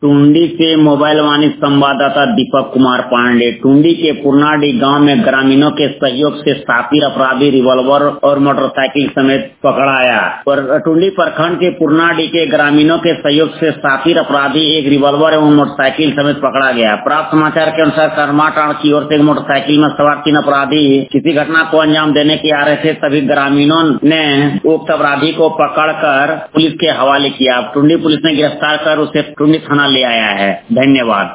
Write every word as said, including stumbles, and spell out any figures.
टुंडी से मोबाइल वाणी संवाददाता दीपक कुमार पांडे। टुंडी के पुरनाडी गांव में ग्रामीणों के सहयोग से शातिर अपराधी रिवॉल्वर और मोटरसाइकिल समेत पकड़ाया। पर टुंडी प्रखंड के पुरनाडी के ग्रामीणों के सहयोग से शातिर अपराधी एक रिवॉल्वर एवं मोटरसाइकिल समेत पकड़ा गया। प्राप्त समाचार के अनुसार करमाटांड़ की ओर से एक मोटरसाइकिल में सवार तीन अपराधी किसी घटना को अंजाम देने के आ रहे थे, तभी ग्रामीणों ने उक्त अपराधी को पकड़कर पुलिस के हवाले किया। टुंडी पुलिस ने गिरफ्तार कर उसे टुंडी थाना ले आया है। धन्यवाद।